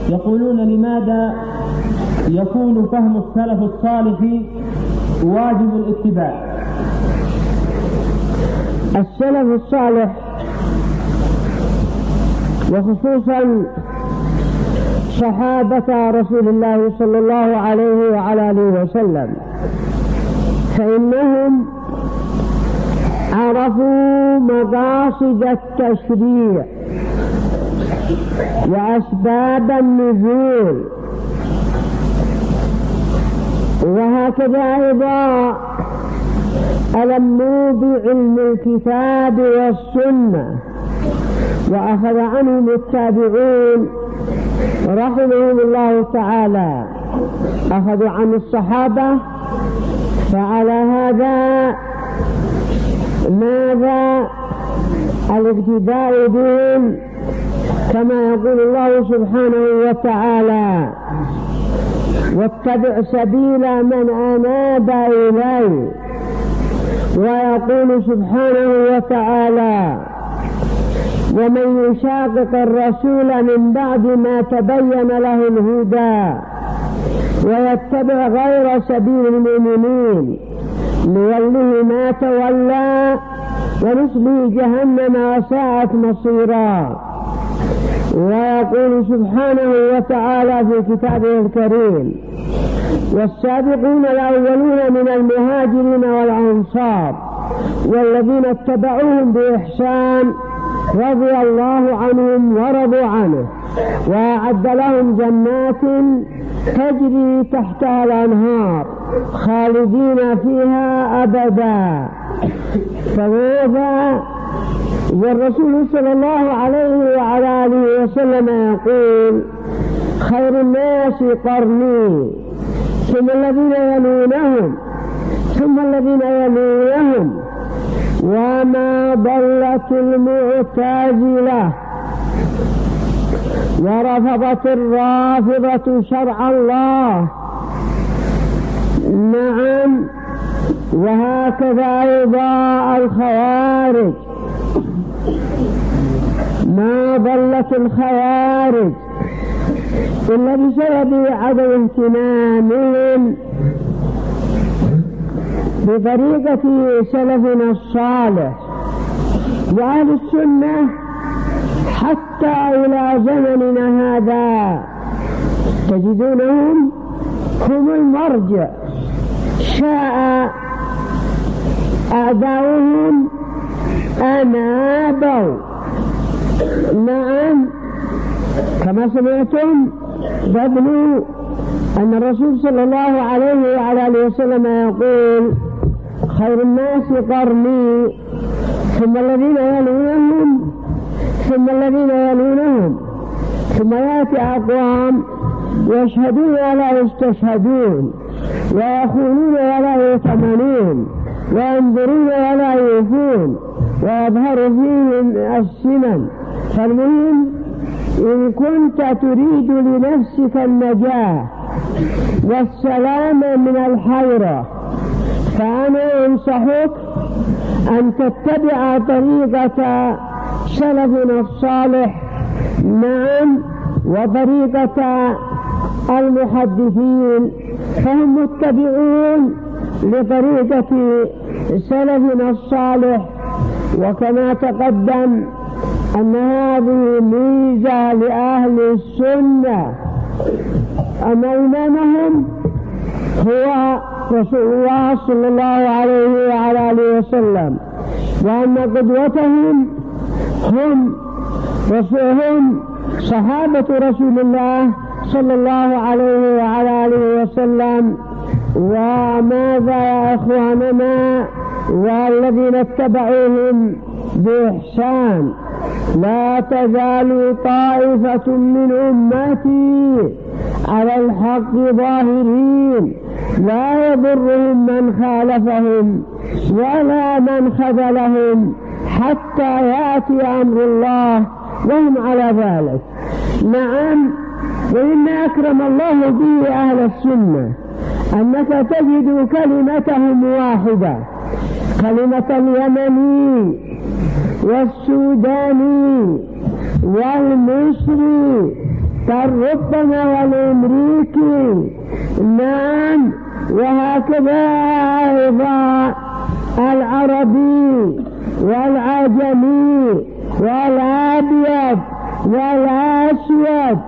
يقولون لماذا يكون فهم السلف الصالح واجب الاتباع؟ السلف الصالح وخصوصا صحابة رسول الله صلى الله عليه وعلى آله وسلم فإنهم عرفوا مقاصد التشريع وأسباب النزول، وهكذا أيضا ألموا بعلم الكتاب والسنة، وأخذ عنهم التابعون رحمهم الله تعالى، أخذوا عن الصحابة. فعلى هذا ماذا الاقتداء بهم؟ كما يقول الله سبحانه وتعالى: واتبع سبيل من أناب إلي. ويقول سبحانه وتعالى: ومن يشاقق الرسول من بعد ما تبين له الهدى ويتبع غير سبيل المؤمنين نوله ما تولى ونصله جهنم وساءت مصيرا. ويقول سبحانه وتعالى في كتابه الكريم: والسابقون الأولون من المهاجرين والأنصار والذين اتبعوهم بإحسان رضي الله عنهم ورضوا عنه وأعد لهم جنات تجري تحتها الأنهار خالدين فيها أبدا. فماذا؟ والرسول صلى الله عليه وعلى آله وسلم يقول: خير الناس قرني ثم الذين يلونهم ثم الذين يلونهم وما ضلت المعتزلة ورفضت الرافضة شرع الله. نعم، وهكذا أيضا الخوارج، ما ضلت الخوارج إلا بسبب عدم اهتمامهم بطريقة سلفنا الصالح وأهل السنة. حتى إلى زمننا هذا تجدونهم هم المرجع، شاء أعداؤهم أنابوا. نعم، كما سمعتم قبل أن الرسول صلى الله عليه وعلى آله وسلم يقول: خير الناس قرني ثم الذين يلونهم ثم الذين يلونهم ثم يأتي أقوام يشهدون ولا يستشهدون ويخونون ولا يؤتمنون وينظرون ولا يوفون ويظهر فيهم السمن. فالمهم إن كنت تريد لنفسك النجاة والسلام من الحيرة فأنا أنصحك أن تتبع طريقة سلفنا الصالح. نعم، وطريقة المحدثين، فهم متبعون لطريقة سلفنا الصالح. وكما تقدم أن هذه ميزة لأهل السنة، أن إمامهم هو رسول الله صلى الله عليه وعلى آله وسلم، وأن قدوتهم هم صحابة رسول الله صلى الله عليه وعلى آله وسلم. وماذا يا أخواننا والذين اتبعوهم بإحسان؟ لا تزال طائفة من أمتي على الحق ظاهرين لا يضرهم من خالفهم ولا من خذلهم حتى يأتي أمر الله وهم على ذلك. نعم، وإن أكرم الله به أهل السنة أنك تجد كلمتهم واحدة، كلمة اليمني والسوداني والمصري بل ربما والأمريكي. نعم، وهكذا أيضا العربي والعجمي والأبيض والأسود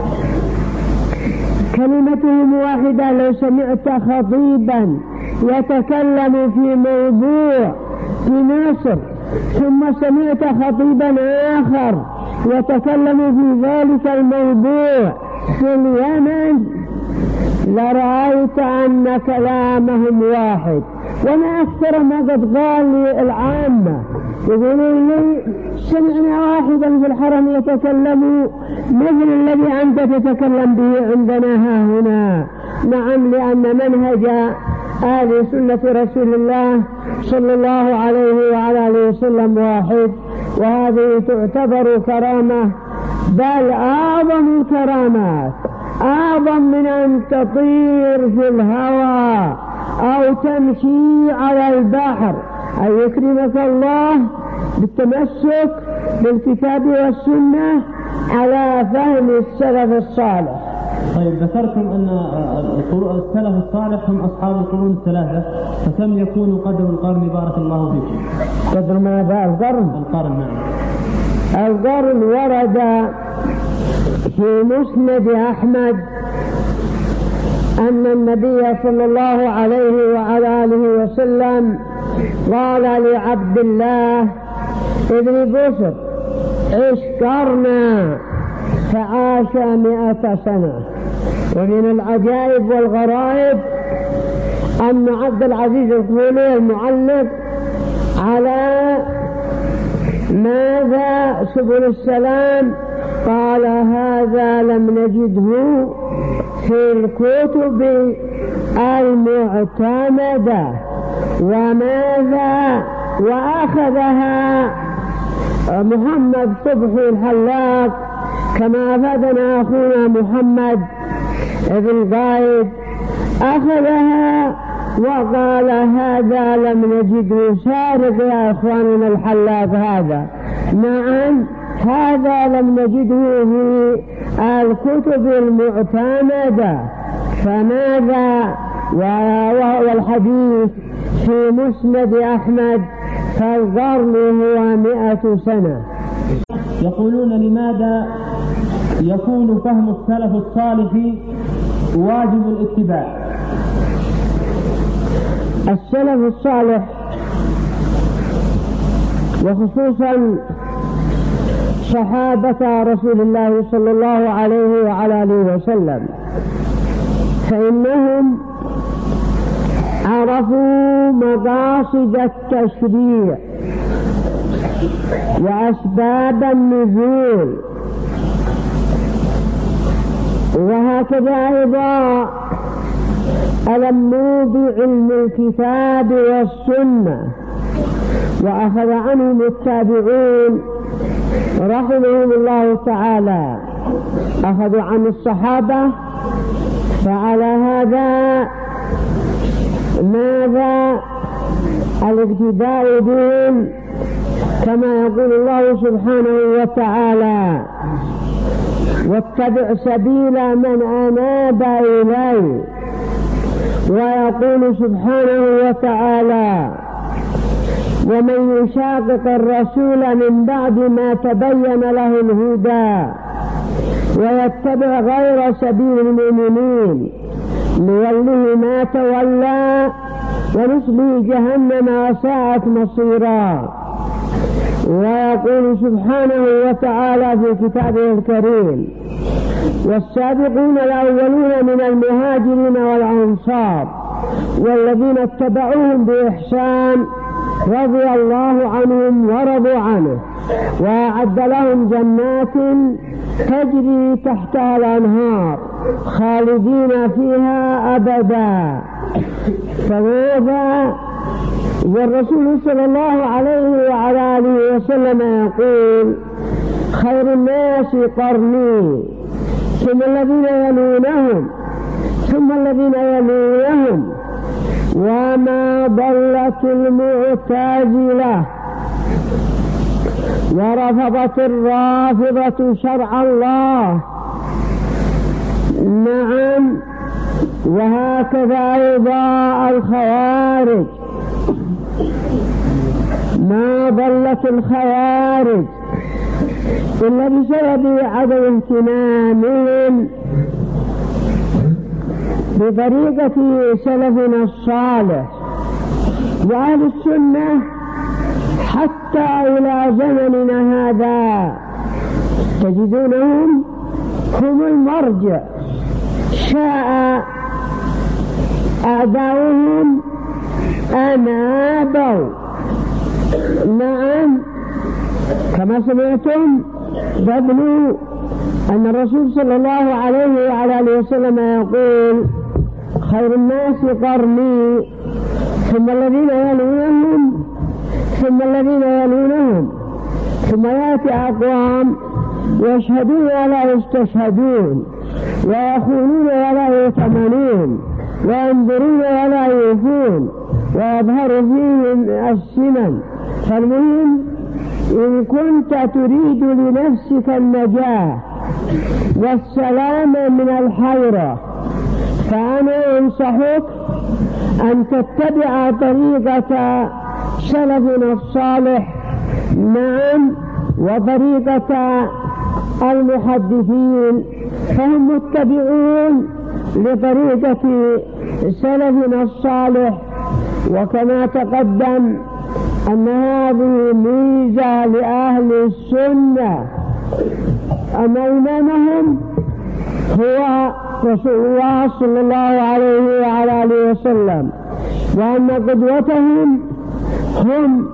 كلمتهم واحدة. لو سمعت خطيبا يتكلم في موضوع في مصر ثم سمعت خطيبا آخر يتكلم في ذلك الموضوع في اليمن لرأيت أن كلامهم واحد. وما أكثر ما قد قال لي العامة يقولون لي سمعنا واحدا في الحرم يتكلم مثل الذي أنت تتكلم به عندنا ها هنا. نعم، لأن منهج أهل سنة رسول الله صلى الله عليه وعلى آله وسلم واحد، وهذه تعتبر كرامة، بل أعظم الكرامات، أعظم من أن تطير في الهواء أو تمشي على البحر. أن يكرمك الله بالتمسك بالكتاب والسنة على فهم السلف الصالح. طيب، ذكرتم أن السلف الصالح هم أصحاب القرون الثلاثة، فكم يكون قدر القرن بارك الله فيكم؟ قدر ماذا؟ القرن. نعم، القرن ورد في مسند أحمد أن النبي صلى الله عليه وعلى آله وسلم قال لعبد الله ابن بسر عش قرنا، فعاش 100 سنة. ومن العجائب والغرائب أن عبد العزيز الخولي المعلق على ماذا سبل السلام قال هذا لم نجده في الكتب المعتمدة. وماذا وأخذها محمد صبحي الحلاق كما أفادنا أخونا محمد بن قايد، أخذها وقال هذا لم نجده سارق يا أخواننا الحلاق هذا. نعم، هذا لم نجده في الكتب المعتمدة. فماذا وهو الحديث في مسند أحمد، فالقرن هو 100 سنة. يقولون لماذا يكون فهم السلف الصالح واجب الاتباع؟ السلف الصالح وخصوصا صحابة رسول الله صلى الله عليه وعلى آله وسلم، فإنهم عرفوا مقاصد التشريع وأسباب النزول، وهكذا أيضا ألموا بعلم الكتاب والسنة، وأخذ عنهم التابعون رحمهم الله تعالى، أخذوا عن الصحابة. فعلى هذا ماذا الاقتداء بهم كما يقول الله سبحانه وتعالى واتبع سبيل من أناب إلي، ويقول سبحانه وتعالى ومن يشاقق الرسول من بعد ما تبين له الهدى ويتبع غير سبيل المؤمنين نوله ما تولى ونصله جهنم وساءت مصيرا. ويقول سبحانه وتعالى في كتابه الكريم والسابقون الأولون من المهاجرين والأنصار والذين اتبعوهم بإحسان رضي الله عنهم ورضوا عنه وأعد لهم جنات تجري تحتها الأنهار خالدين فيها أبدا. فماذا والرسول صلى الله عليه وعلى آله وسلم يقول خير الناس قرني ثم الذين يلونهم ثم الذين يلونهم وما ضلت المعتزلة ورفضت الرافضة شرع الله وهكذا أيضا الخوارج، ما ضلت الخوارج إلا بسبب عدم اهتمامهم بطريقة سلفنا الصالح وأهل السنة حتى إلى زمننا هذا تجدونهم هم المرجع، شاء أعداؤهم أن آبوا. نعم، كما سمعتم قبل أن الرسول صلى الله عليه وعلى آله وسلم يقول: خير الناس قرني ثم الذين يلونهم ثم الذين يلونهم ثم يأتي أقوام يشهدون ولا يستشهدون ويخونون ولا يؤتمنون وينظرون ولا يوفون ويظهر فيهم السمن. فالمهم إن كنت تريد لنفسك النجاة والسلام من الحيرة فأنا أنصحك أن تتبع طريقة سلفنا الصالح، نعم، وطريقة المحدثين، فهم متبعون لطريقة سلفنا الصالح. وكما تقدم أن هذه ميزة لأهل السنة، أن إمامهم هو رسول الله صلى الله عليه وعلى آله وسلم، وأن قدوتهم هم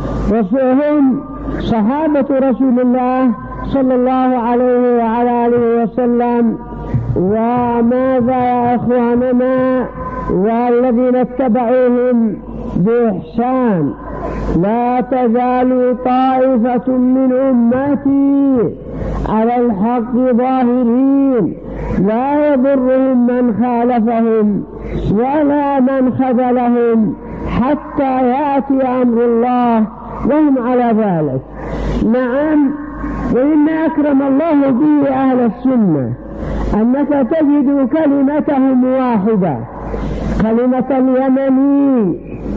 صحابة رسول الله صلى الله عليه وعلى آله وسلم. وماذا يا إخواننا والذين اتبعوهم بإحسان؟ لا تزال طائفة من أمتي على الحق ظاهرين لا يضرهم من خالفهم ولا من خذلهم حتى يأتي أمر الله وهم على ذلك. نعم، وإن أكرم الله به أهل السنة أنك تجد كلمتهم واحدة، كلمة اليمني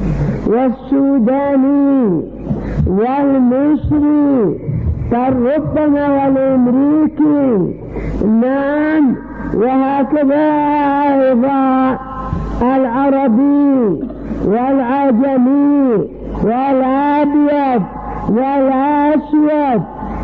والسوداني والمصري ربما والأمريكي، نعم، وهكذا أيضا العربي والعجمي والأبيض والأسود،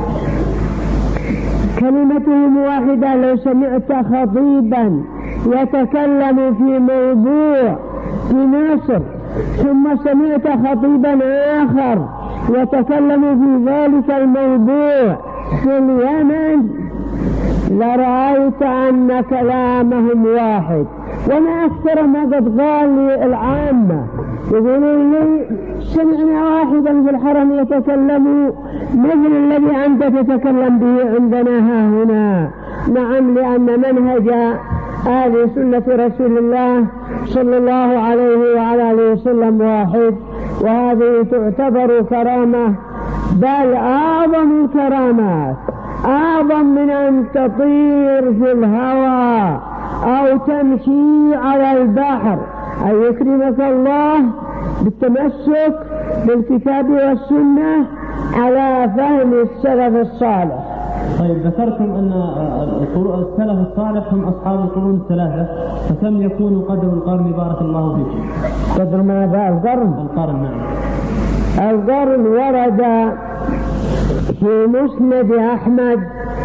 كلمتهم واحدة. لو سمعت خطيبا يتكلم في موضوع في مصر ثم سمعت خطيبا آخر يتكلم في ذلك الموضوع في اليمن لرأيت أن كلامهم واحد. وما أكثر ما قد قال لي العامة، يقولون لي سمعنا واحدا في الحرم يتكلم مثل الذي أنت تتكلم به عندنا ها هنا. نعم، لأن منهج هذه سنة رسول الله صلى الله عليه وعلى آله وسلم واحد، وهذه تعتبر كرامة، بل أعظم الكرامات، أعظم من أن تطير في الهواء أو تمشي على البحر، أن يكرمك الله بالتمسك بالكتاب والسنة على فهم السلف الصالح. طيب، ذكرتم أن السلف الصالح هم أصحاب القرون الثلاثة، فكم يكون قدر القرن بارك الله فيكم؟ قدر ماذا؟ القرن؟ نعم. القرن ورد في مسند أحمد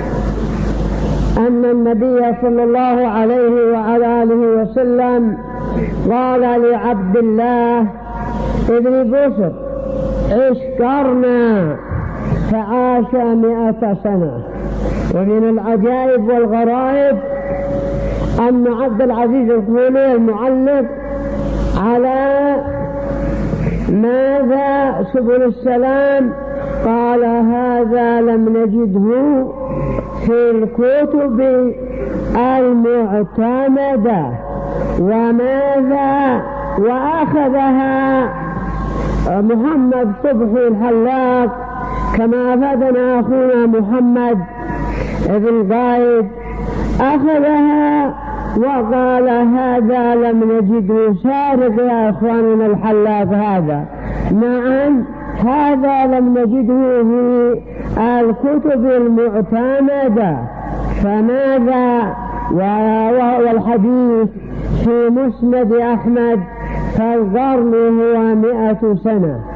أن النبي صلى الله عليه وعلى آله وسلم قال لعبد الله ابن بصر: عش قرنا، فعاش 100 سنة. ومن العجائب والغرائب أن عبد العزيز الخولي المعلق على ماذا سبل السلام قال: هذا لم نجده في الكتب المعتمدة. وماذا وأخذها محمد صبحي الحلاق كما أفادنا أخونا محمد بن قايد، أخذها وقال هذا لم نجده سارق يا إخواننا الحلاق هذا. نعم هذا لم نجده في الكتب المعتمدة، فماذا والحديث في مسند أحمد فالقرن هو 100 سنة.